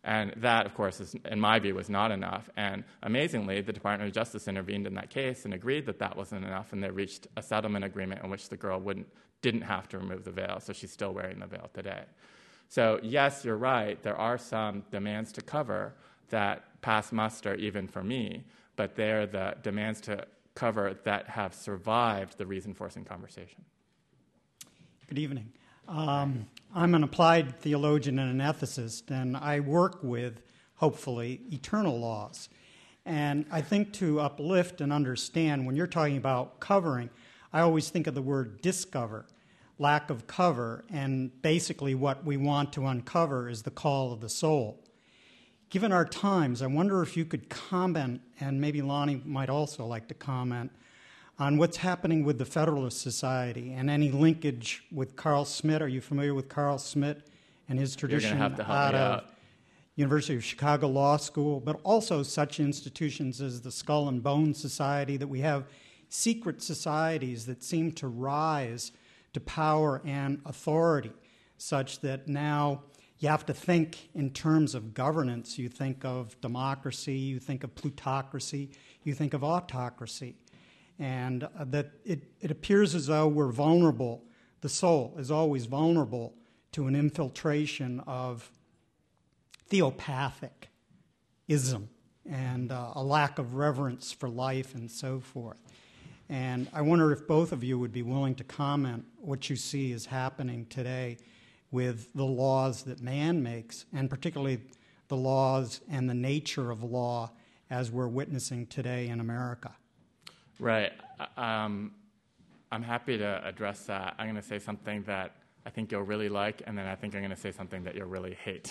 And that, of course, is, in my view, was not enough. And amazingly, the Department of Justice intervened in that case and agreed that that wasn't enough, and they reached a settlement agreement in which the girl wouldn't, didn't have to remove the veil, so she's still wearing the veil today. So yes, you're right, there are some demands to cover that pass muster even for me, but they're the demands to cover that have survived the reason-forcing conversation. Good evening. Um, I'm an applied theologian and an ethicist, and I work with, hopefully, eternal laws. And I think to uplift and understand, when you're talking about covering, I always think of the word discover, lack of cover, and basically what we want to uncover is the call of the soul. Given our times, I wonder if you could comment, and maybe Lonnie might also like to comment, on what's happening with the Federalist Society and any linkage with Carl Schmitt. Are you familiar with Carl Schmitt and his tradition have to help out me of out. University of Chicago Law School, but also such institutions as the Skull and Bone Society, that we have secret societies that seem to rise to power and authority, such that now you have to think in terms of governance. You think of democracy, you think of plutocracy, you think of autocracy. And uh, that it, it appears as though we're vulnerable, the soul is always vulnerable to an infiltration of theopathic ism and uh, a lack of reverence for life and so forth. And I wonder if both of you would be willing to comment what you see is happening today with the laws that man makes, and particularly the laws and the nature of law as we're witnessing today in America. Right. Um, I'm happy to address that. I'm going to say something that I think you'll really like, and then I think I'm going to say something that you'll really hate.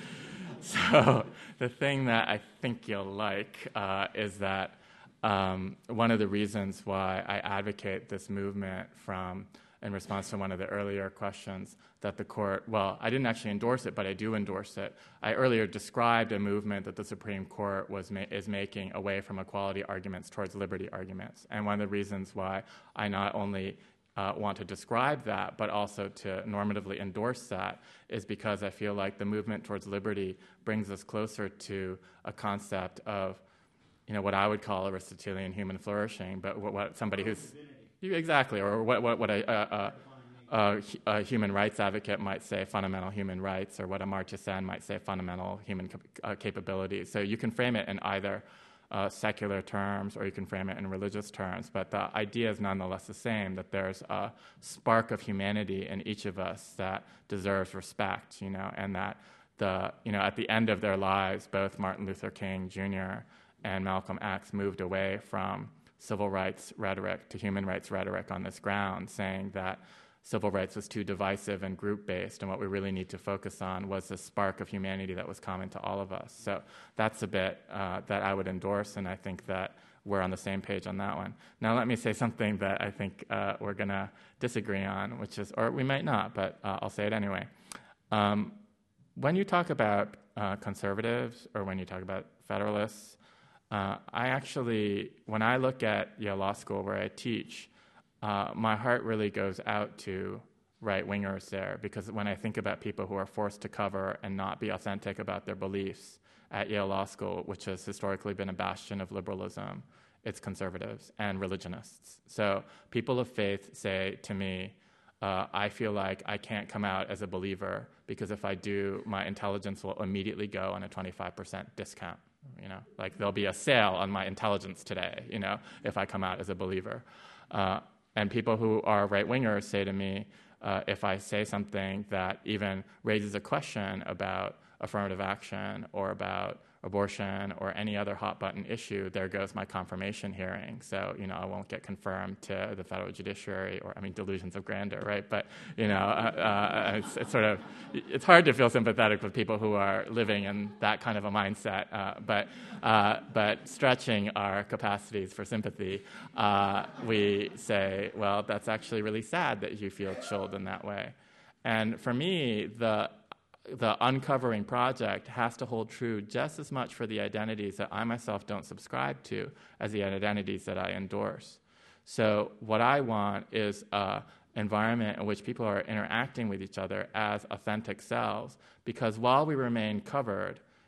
So the thing that I think you'll like uh, is that um, one of the reasons why I advocate this movement from, in response to one of the earlier questions, that the court, well, I didn't actually endorse it, but I do endorse it. I earlier described a movement that the Supreme Court was ma- is making away from equality arguments towards liberty arguments. And one of the reasons why I not only uh, want to describe that, but also to normatively endorse that, is because I feel like the movement towards liberty brings us closer to a concept of, you know, what I would call Aristotelian human flourishing, but what, what somebody who's exactly, or what what, what a, a, a, a human rights advocate might say, fundamental human rights, or what Amartya Sen might say, fundamental human cap- uh, capabilities. So you can frame it in either uh, secular terms, or you can frame it in religious terms, but the idea is nonetheless the same, that there's a spark of humanity in each of us that deserves respect, you know, and that the, you know, at the end of their lives, both Martin Luther King Junior and Malcolm X moved away from civil rights rhetoric to human rights rhetoric on this ground, saying that civil rights was too divisive and group-based, and what we really need to focus on was the spark of humanity that was common to all of us. So that's a bit uh, that I would endorse, and I think that we're on the same page on that one. Now let me say something that I think uh, we're going to disagree on, which is, or we might not, but uh, I'll say it anyway. Um, when you talk about uh, conservatives, or when you talk about federalists, Uh, I actually, when I look at Yale Law School where I teach, uh, my heart really goes out to right-wingers there, because when I think about people who are forced to cover and not be authentic about their beliefs at Yale Law School, which has historically been a bastion of liberalism, it's conservatives and religionists. So people of faith say to me, uh, I feel like I can't come out as a believer because if I do, my intelligence will immediately go on a twenty-five percent discount. You know, like there'll be a sale on my intelligence today, you know, if I come out as a believer. Uh, and people who are right-wingers say to me, uh, if I say something that even raises a question about affirmative action or about abortion or any other hot-button issue, there goes my confirmation hearing. So, you know, I won't get confirmed to the federal judiciary, or, I mean, delusions of grandeur, right? But, you know, uh, uh, it's, it's sort of, it's hard to feel sympathetic with people who are living in that kind of a mindset. Uh, but, uh, but stretching our capacities for sympathy, uh, we say, well, that's actually really sad that you feel chilled in that way. And for me, the the uncovering project has to hold true just as much for the identities that I myself don't subscribe to as the identities that I endorse. So what I want is an environment in which people are interacting with each other as authentic selves, because while we remain covered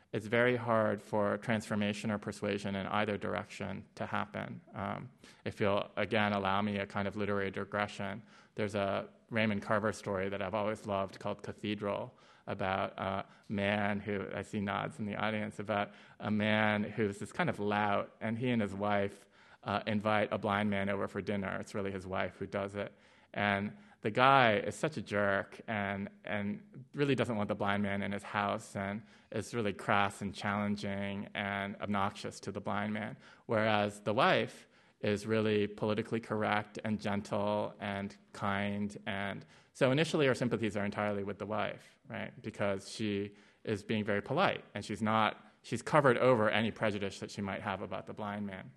it's very hard for transformation or persuasion in either direction to happen. Um, if you'll, again, allow me a kind of literary digression, there's a Raymond Carver story that I've always loved called Cathedral, about a man who, I see nods in the audience, about a man who's this kind of lout, and he and his wife uh, invite a blind man over for dinner. It's really his wife who does it. And the guy is such a jerk and and really doesn't want the blind man in his house and is really crass and challenging and obnoxious to the blind man. Whereas the wife is really politically correct and gentle and kind. And so initially our sympathies are entirely with the wife, right? Because she is being very polite and she's not, she's covered over any prejudice that she might have about the blind man.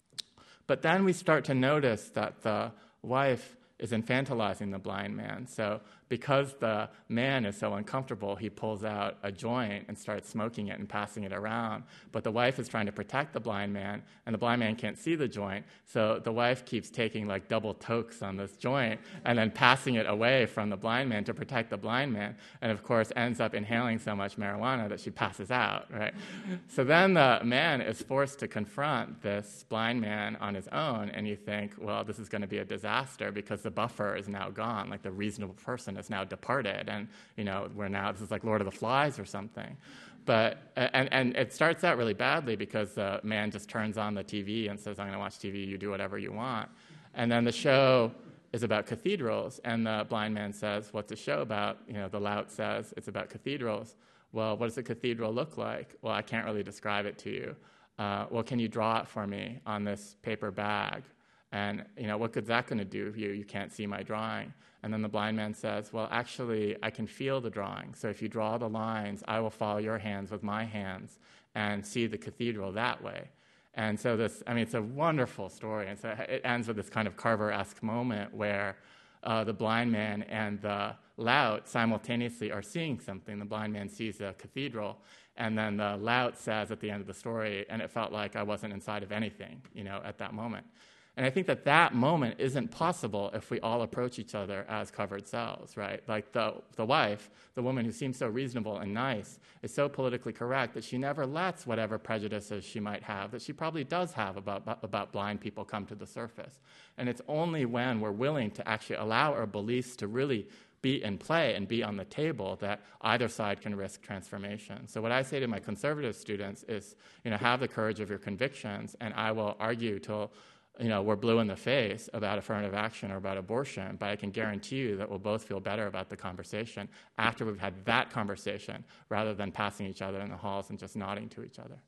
But then we start to notice that the wife is infantilizing the blind man. So because the man is so uncomfortable, he pulls out a joint and starts smoking it and passing it around. But the wife is trying to protect the blind man, and the blind man can't see the joint. So the wife keeps taking like double tokes on this joint and then passing it away from the blind man to protect the blind man. And of course ends up inhaling so much marijuana that she passes out, right? So then the man is forced to confront this blind man on his own, and you think, well, this is going to be a disaster because the buffer is now gone, like the reasonable person is now departed, and you know we're now, this is like Lord of the Flies or something. But and and it starts out really badly because the man just turns on the T V and says, I'm going to watch T V, you do whatever you want. And then the show is about cathedrals, and the blind man says, what's the show about? You know, the lout says, it's about cathedrals. Well, what does a cathedral look like? Well, I can't really describe it to you. Uh, well, can you draw it for me on this paper bag? And, you know, what good's that going to do if you, you can't see my drawing? And then the blind man says, well, actually, I can feel the drawing. So if you draw the lines, I will follow your hands with my hands and see the cathedral that way. And so this, I mean, it's a wonderful story. And so it ends with this kind of Carver-esque moment where uh, the blind man and the lout simultaneously are seeing something. The blind man sees a cathedral, and then the lout says at the end of the story, and it felt like I wasn't inside of anything, you know, at that moment. And I think that that moment isn't possible if we all approach each other as covered selves, right? Like the the wife, the woman who seems so reasonable and nice, is so politically correct that she never lets whatever prejudices she might have, that she probably does have about, about blind people, come to the surface. And it's only when we're willing to actually allow our beliefs to really be in play and be on the table that either side can risk transformation. So what I say to my conservative students is, you know, have the courage of your convictions, and I will argue till you know, we're blue in the face about affirmative action or about abortion, but I can guarantee you that we'll both feel better about the conversation after we've had that conversation rather than passing each other in the halls and just nodding to each other.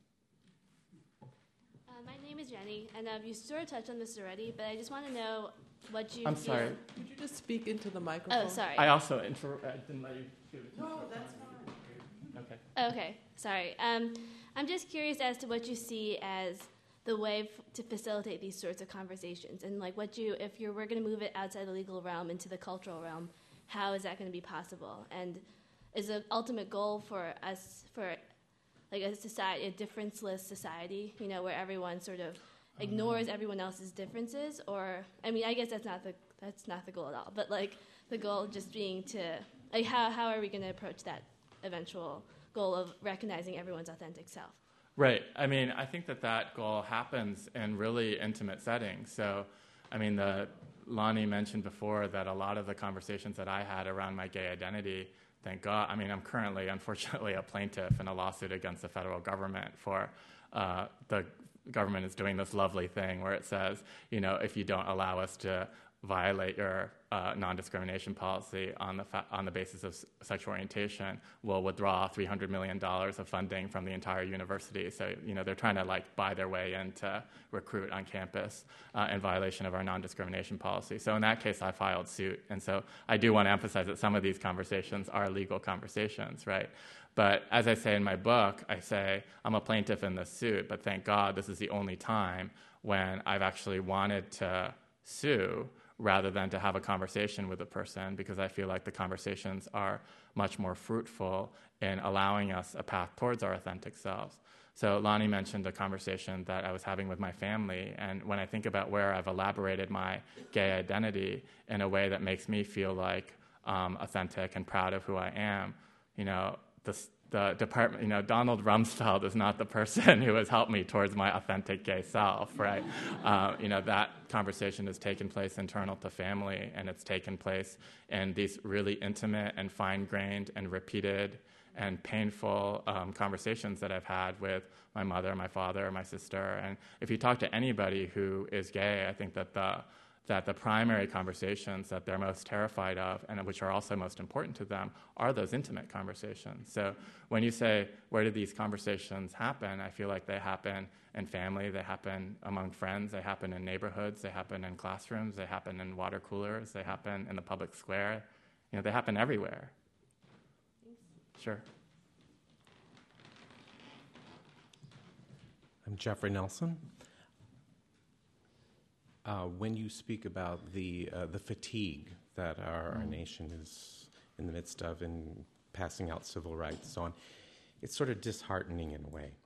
Uh, my name is Jenny, and um, you sort of touched on this already, but I just want to know what you I'm feel. sorry. Could you just speak into the microphone? Oh, sorry. I also inter- I didn't let you do it. No, that's fine. Okay. Okay, sorry. Um, I'm just curious as to what you see as the way f- to facilitate these sorts of conversations, and like what you, if you're we're going to move it outside the legal realm into the cultural realm, how is that going to be possible? And is the ultimate goal for us, for like a society, a differenceless society, you know, where everyone sort of ignores everyone else's differences? Or, I mean, I guess that's not the that's not the goal at all. But like the goal just being to, like, how how are we going to approach that eventual goal of recognizing everyone's authentic self? Right. I mean, I think that that goal happens in really intimate settings. So, I mean, the Lonnie mentioned before that a lot of the conversations that I had around my gay identity, thank God, I mean, I'm currently, unfortunately, a plaintiff in a lawsuit against the federal government for uh, the government is doing this lovely thing where it says, you know, if you don't allow us to violate your uh, non-discrimination policy on the fa- on the basis of s- sexual orientation, we'll withdraw three hundred million dollars of funding from the entire university. So, you know, they're trying to, like, buy their way in to recruit on campus uh, in violation of our non-discrimination policy. So in that case, I filed suit. And so I do want to emphasize that some of these conversations are legal conversations, right? But as I say in my book, I say I'm a plaintiff in this suit, but thank God this is the only time when I've actually wanted to sue rather than to have a conversation with a person, because I feel like the conversations are much more fruitful in allowing us a path towards our authentic selves. So Lonnie mentioned a conversation that I was having with my family, and when I think about where I've elaborated my gay identity in a way that makes me feel like um, authentic and proud of who I am, you know, the, the department, you know, Donald Rumsfeld is not the person who has helped me towards my authentic gay self, right? uh, you know, that conversation has taken place internal to family, and it's taken place in these really intimate and fine-grained and repeated and painful um, conversations that I've had with my mother, my father, my sister. And if you talk to anybody who is gay, I think that the that the primary conversations that they're most terrified of, and which are also most important to them, are those intimate conversations. So when you say, where do these conversations happen, I feel like they happen in family, they happen among friends, they happen in neighborhoods, they happen in classrooms, they happen in water coolers, they happen in the public square. You know, they happen everywhere. Sure. I'm Jeffrey Nelson. Uh, when you speak about the uh, the fatigue that our, our nation is in the midst of in passing out civil rights, so on, it's sort of disheartening in a way.